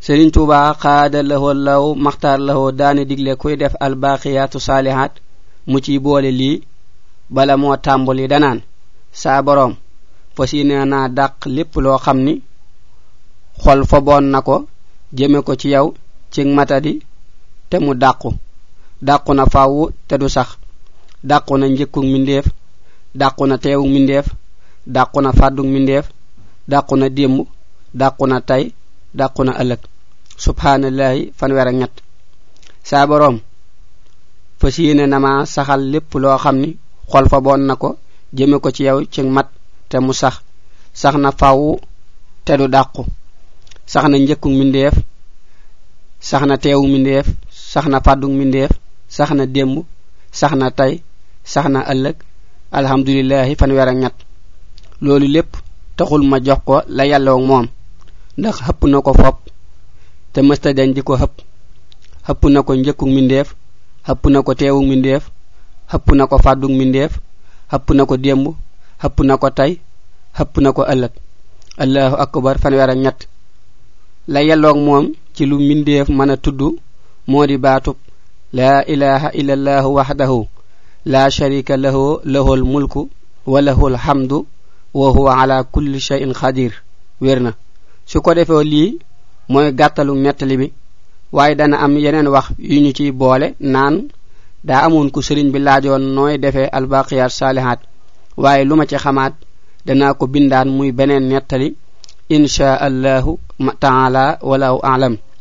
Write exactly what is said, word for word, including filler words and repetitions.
Serigne Touba xaada lahu law maxtaar lahu daane digle kuy def al baqiyatu salihat mu ci boole lii bala moo tàmbali danaan saa boroom fasiyene naa dàq lépp loo xam ni xol fa boon na ko jëme ko ci yow ci matadi te mu dàqu dàqu na faawu te du sax dàqu na njëkkug mindeef dàqu na teewug mindeef dàqu na fàddug mindeef dàqu na démb dàqu na tey dàqu na ëllëg subhanallahi fanweer ak ñett saa boroom fasiyene na ma saxal lépp loo xam ni xol fa boon na ko jëme ko ci yow ci mat te mu sax sax na faawu te du dàqu sax na njëkkug mindeef sax na teewug mindeef sax na fàddug mindeef sax na démb sax na tey sax na ëllëg alhamdulillahi fanweer ak ñett loolu lépp taxul ma jox ko la yàlla ak moom ndax xëpp na ko fop te mësta dañ di ko xëpp xëpp na ko njëkkug mindeef xëpp na ko teewug mindeef xëpp na ko fàddug mindeef xëpp na ko démb xëpp na ko tey xëpp na ko ëllëg allahu akbar fanweer ak ñett la yàlla ak moom ci lu mindeef mën a tudd moo di baatub la ilaha illa allah wahdahu la sharika lahu lahul mulku wa lahul hamdu wa huwa ala kulli shay'in qadir werna su ko defee lii mooy gàttalu nettali bi waaye dana am yeneen wax yu ñu ci boole naan daa amoon ku sëriñ bi laajoon nooy defee albaqiyat salihat waaye lu ma ci xamaat danaa ko bindaan muy beneen nettali insha allahu ta'ala wallahu a'lam